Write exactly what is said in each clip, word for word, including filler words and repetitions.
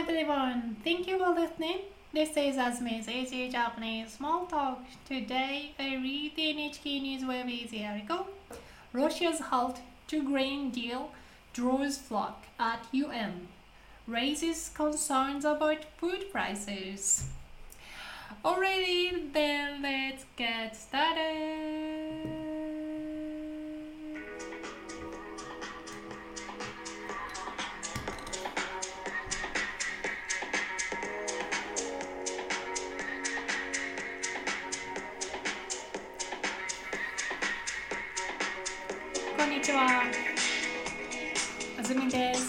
everyone, thank you for listening. This is Azmi's Easy Japanese Small Talk. Today I read the エヌエイチケー News Web Easy article. Russia's halt to grain deal draws flock at U N. Raises concerns about food prices. Alrighty, then let's get started. こんにちは、あずみです。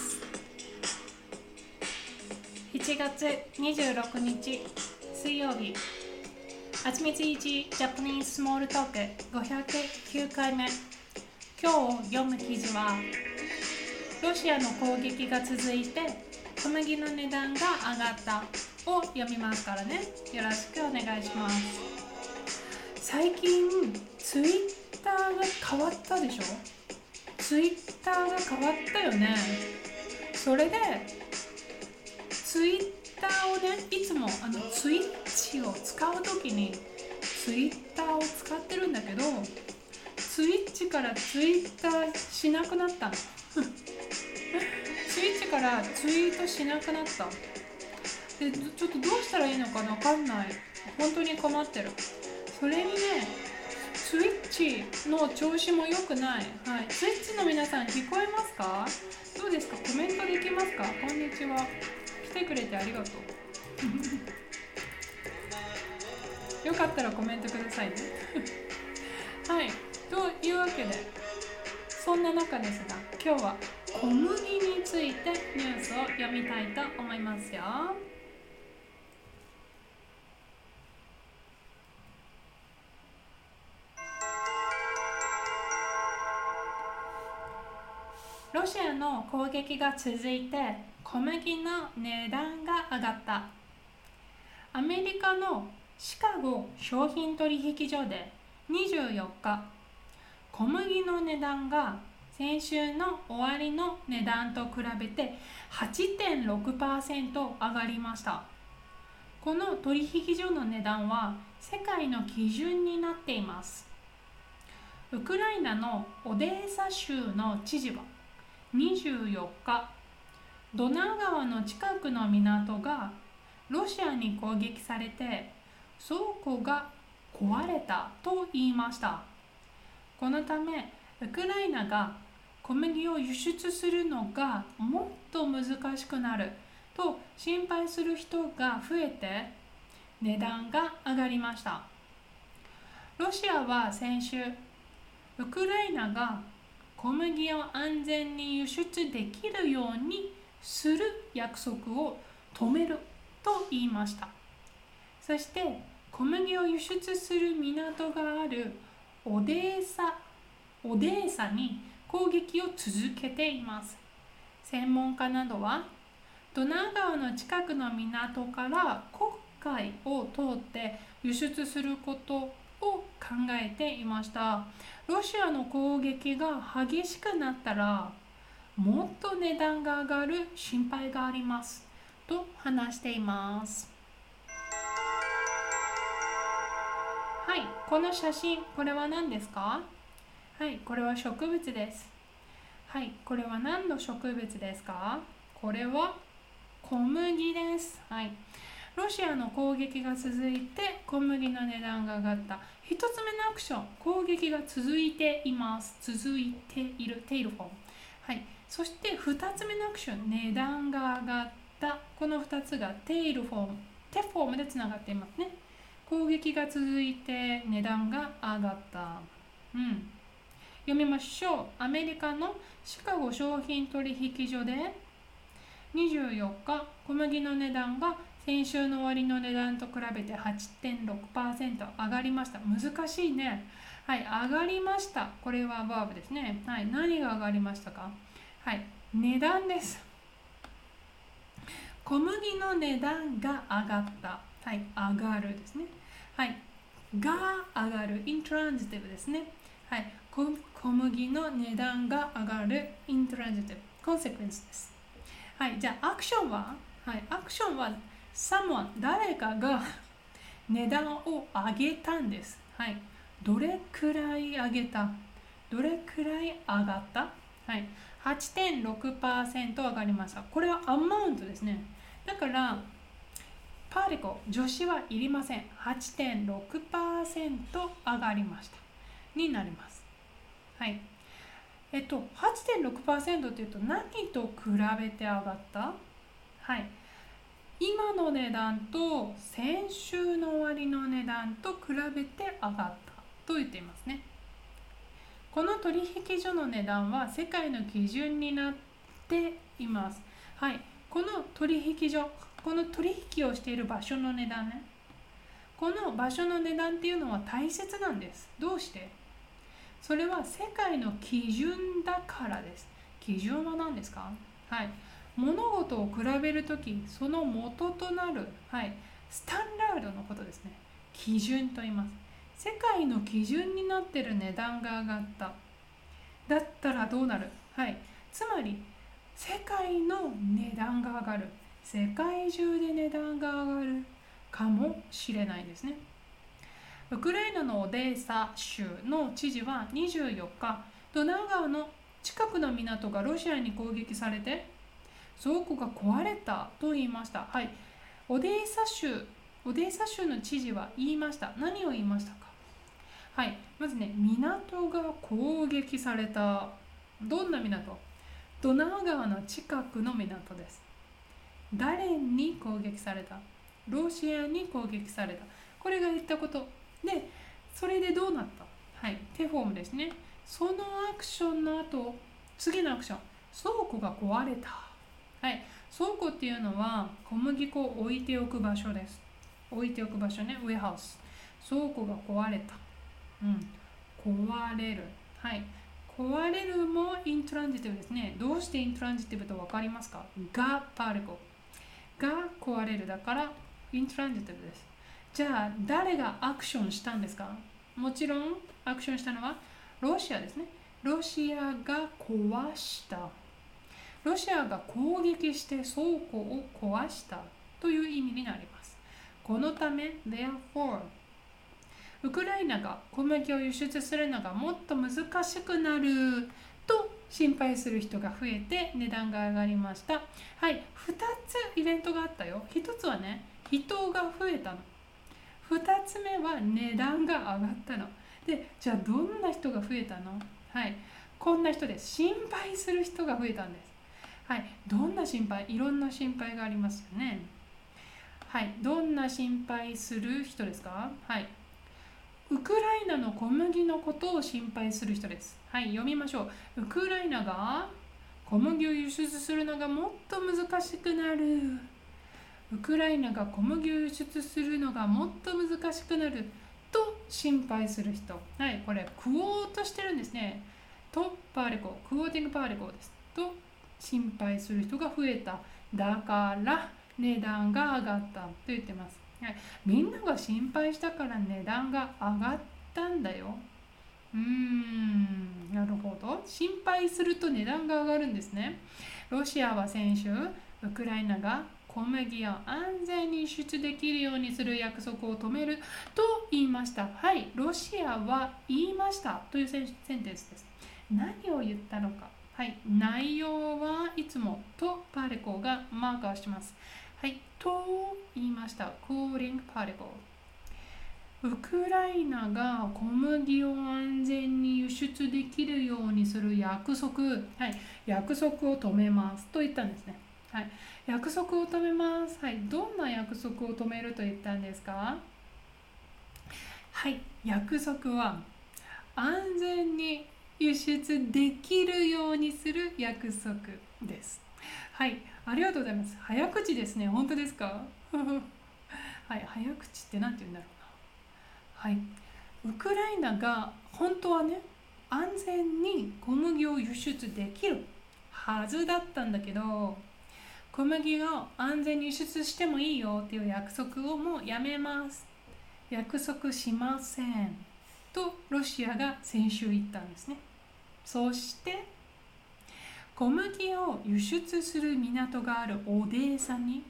しちがつにじゅうろくにち水曜日、あつみついちジャパニーズスモールトークごひゃくきゅうかいめ。今日読む記事は、ロシアの攻撃が続いて小麦の値段が上がったを読みますからね。よろしくお願いします。最近ツイッターが変わったでしょ。ツイッターが変わったよね。それでツイッターをね、いつもあのツイッチを使うときにツイッターを使ってるんだけど、ツイッチからツイッターしなくなったのツイッチからツイートしなくなった。で、ちょっとどうしたらいいのかわかんない。本当に困ってる。それにね、ツイッチの調子も良くない。はい、ツイッチの皆さん聞こえますか？どうですか？コメントできますか？こんにちは。来てくれてありがとう。よかったらコメントくださいね。はい、というわけで、そんな中ですが、今日は小麦についてニュースを読みたいと思いますよ。ロシアの攻撃が続いて小麦の値段が上がった。アメリカのシカゴ商品取引所でにじゅうよっか、小麦の値段が先週の終わりの値段と比べて はちてんろくパーセント 上がりました。この取引所の値段は世界の基準になっています。ウクライナのオデーサ州の知事はにじゅうよっか、ドナウ川の近くの港がロシアに攻撃されて倉庫が壊れたと言いました。このためウクライナが小麦を輸出するのがもっと難しくなると心配する人が増えて値段が上がりました。ロシアは先週、ウクライナが小麦を安全に輸出できるようにする約束を止めると言いました。そして小麦を輸出する港があるオデーサ、オデーサに攻撃を続けています。専門家などはドナウ川の近くの港から黒海を通って輸出することを考えていました。ロシアの攻撃が激しくなったらもっと値段が上がる心配がありますと話しています。はい、この写真、これは何ですか？はい、これは植物です。はい、これは何の植物ですか？これは小麦です。はい、ロシアの攻撃が続いて小麦の値段が上がった。一つ目のアクション、攻撃が続いています。続いている、テイルフォーム。はい、そして二つ目のアクション、値段が上がった。この二つがテイルフォーム、テフォームでつながっていますね。攻撃が続いて値段が上がった。うん。読みましょう。アメリカのシカゴ商品取引所でにじゅうよっか、小麦の値段が先週の終わりの値段と比べて はちてんろくパーセント 上がりました。難しいね。はい、上がりました。これはバーブですね。はい、何が上がりましたか？はい、値段です。小麦の値段が上がった。はい、上がるですね。はい、が上がる、イントランジティブですね。はい、小麦の値段が上がる、イントランジティブ、コンセクエンスです。はい、じゃあアクションは、 はい、アクションは someone 誰かが値段を上げたんです。はい、どれくらい上げた？どれくらい上がった？はい、はちてんろくパーセント 上がりました。これはアマウントですね。だからパーティコル、助詞はいりません。はちてんろくパーセント 上がりましたになります。はい。えっと、はちてんろくパーセント というと何と比べて上がった？はい。今の値段と先週の終わりの値段と比べて上がったと言っていますね。この取引所の値段は世界の基準になっています。はい。この取引所、この取引をしている場所の値段ね。この場所の値段っていうのは大切なんです。どうして？それは世界の基準だからです。基準は何ですか？はい。物事を比べるとき、その元となる、はい、スタンダードのことですね。基準と言います。世界の基準になっている値段が上がった。だったらどうなる？はい。つまり、世界の値段が上がる。世界中で値段が上がるかもしれないですね。ウクライナのオデーサ州の知事はにじゅうよっか、ドナウ川の近くの港がロシアに攻撃されて、倉庫が壊れたと言いました。はい。オデーサ州、オデーサ州の知事は言いました。何を言いましたか？はい。まずね、港が攻撃された。どんな港？ドナウ川の近くの港です。誰に攻撃された？ロシアに攻撃された。これが言ったこと。で、それでどうなった？はい。テフォームですね。そのアクションの後、次のアクション。倉庫が壊れた。はい。倉庫っていうのは小麦粉を置いておく場所です。置いておく場所ね。ウェハウス。倉庫が壊れた。うん。壊れる。はい。壊れるもイントランジティブですね。どうしてイントランジティブと分かりますか？がパーティコル。が壊れるだからイントランジティブです。じゃあ誰がアクションしたんですか？もちろんアクションしたのはロシアですね。ロシアが壊した。ロシアが攻撃して倉庫を壊したという意味になります。このため therefore ウクライナが小麦を輸出するのがもっと難しくなると心配する人が増えて値段が上がりました。はい、ふたつイベントがあったよ。ひとつはね、人が増えたの。ふたつめは値段が上がったの。で、じゃあどんな人が増えたの？はい、こんな人です。心配する人が増えたんです。はい、どんな心配？いろんな心配がありますよね。はい、どんな心配する人ですか？はい。ウクライナの小麦のことを心配する人です。はい、読みましょう。ウクライナが小麦を輸出するのがもっと難しくなる。ウクライナが小麦を輸出するのがもっと難しくなると心配する人。はい、これ、クオートしてるんですね。とパーリコ、クオーティングパーリコです。と心配する人が増えた。だから値段が上がったと言ってます。はい、みんなが心配したから値段が上がったんだよ。うーん、なるほど。心配すると値段が上がるんですね。ロシアは先週、ウクライナが小麦を安全に輸出できるようにする約束を止めると言いました。はい、ロシアは言いましたというセンテンスです。何を言ったのか。はい、内容はいつもとパーレコがマーカーします。はい、と言いました。calling particle。ウクライナが小麦を安全に輸出できるようにする約束、はい、約束を止めますと言ったんですね。はい、約束を止めます。はい、どんな約束を止めると言ったんですか？はい、約束は安全に輸出できるようにする約束です。はい、ありがとうございます。早口ですね。本当ですか？はい、早口って何て言うんだろうな。はい、ウクライナが本当はね、安全に小麦を輸出できるはずだったんだけど、小麦を安全に輸出してもいいよっていう約束をもうやめます。約束しません。とロシアが先週言ったんですね。そして小麦を輸出する港があるオデーサに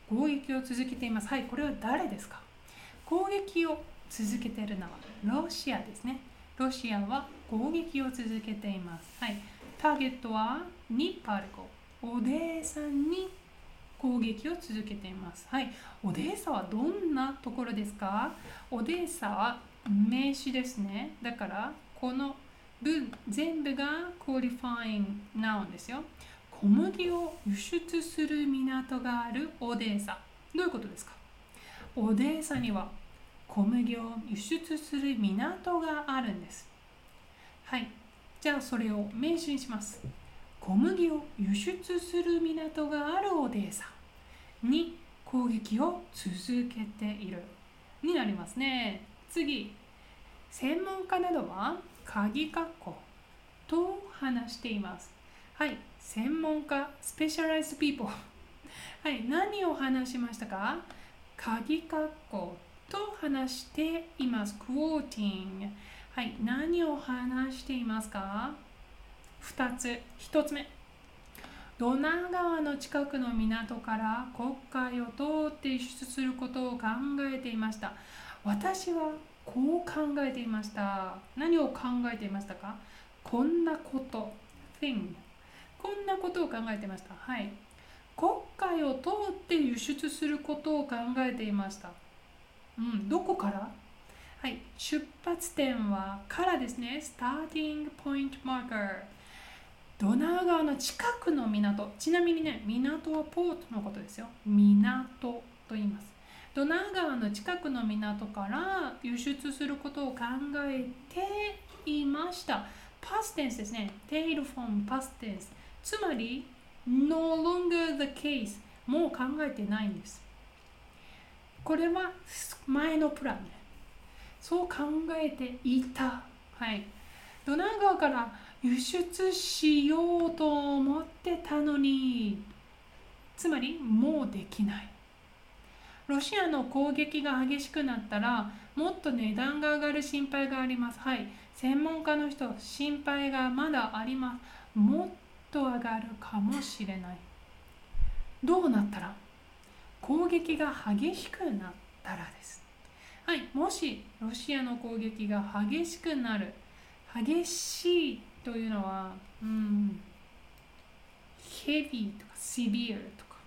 攻撃を続けています。はい、これは誰ですか？攻撃を続けているのはロシアですね。ロシアは攻撃を続けています。はい、ターゲットはニパルコ、オデーサに攻撃を続けています。はい、オデーサはどんなところですか？オデーサは名詞ですね。だからこの文全部が qualifying noun ですよ。小麦を輸出する港があるオデーサ。どういうことですか？オデーサには小麦を輸出する港があるんです。はい、じゃあそれを名詞にします。小麦を輸出する港があるオデーサに攻撃を続けているになりますね。次、専門家などは鍵括弧と話しています。はい、専門家、スペシャライズピーポー。はい、何を話しましたか？鍵括弧と話しています。quoting。はい、何を話していますか？ふたつ。ひとつめ。ドナウ川の近くの港から黒海を通って輸出することを考えていました。私はこう考えていました。何を考えていましたか？こんなこと。thing。こんなことを考えていました。はい。黒海を通って輸出することを考えていました。うん、どこから？はい、出発点はからですね。starting point marker。ドナウ川の近くの港。ちなみにね、港はポートのことですよ。港と言います。ドナウ川の近くの港から輸出することを考えていました。past tense ですね。tail from past tense。つまり、no longer the case。もう考えてないんです。これは前のプランね。そう考えていた。はい。ドナウ川から輸出しようと思ってたのに、つまりもうできない。ロシアの攻撃が激しくなったら、もっと値段が上がる心配があります。はい。専門家の人、心配がまだあります。もっと上がるかもしれない。どうなったら？攻撃が激しくなったらです。はい。もしロシアの攻撃が激しくなる。激しいというのは、うん、heavy とか severe とか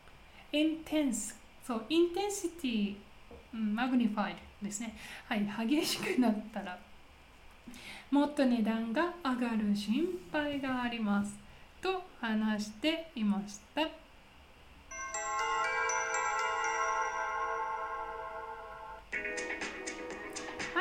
intense。そう、インテンシティ、うん、マグニファイドですね。はい、激しくなったら、もっと値段が上がる心配があります。と話していました。はい、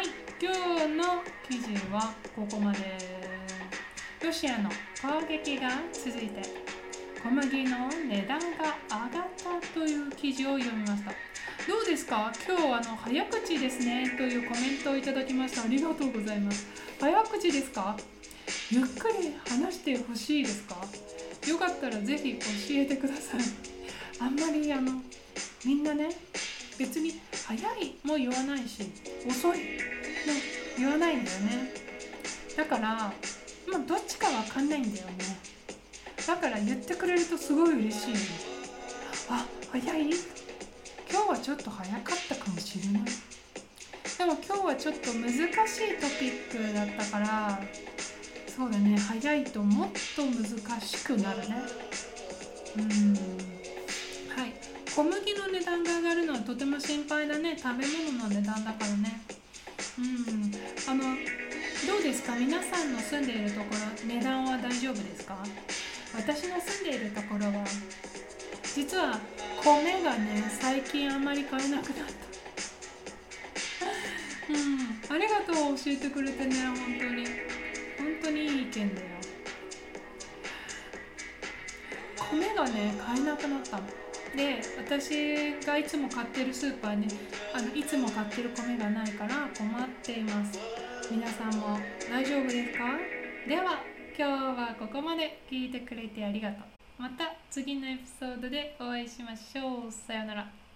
今日の記事はここまで。ロシアの攻撃が続いて、小麦の値段が上がったという記事を読みました。どうですか？今日あの早口ですねというコメントをいただきました。ありがとうございます。早口ですか？ゆっくり話してほしいですか？よかったらぜひ教えてください。あんまりあのみんなね、別に早いも言わないし遅いも言わないんだよね。だからまあどっちかわかんないんだよね。だから言ってくれるとすごい嬉しい。あ、早い？今日はちょっと早かったかもしれない。でも今日はちょっと難しいトピックだったから、そうだね、早いともっと難しくなるね。うーん、はい。小麦の値段が上がるのはとても心配だね。食べ物の値段だからね。うん、あのどうですか？皆さんの住んでいるところ、値段は大丈夫ですか？私の住んでいるところは実は米がね、最近あんまり買えなくなった。うん、ありがとう、教えてくれてね。本当に本当にいい意見だよ。米がね、買えなくなったので、私がいつも買ってるスーパーね、あのいつも買ってる米がないから困っています。皆さんも大丈夫ですか？では今日はここまで聞いてくれてありがとう。また次のエピソードでお会いしましょう。さようなら。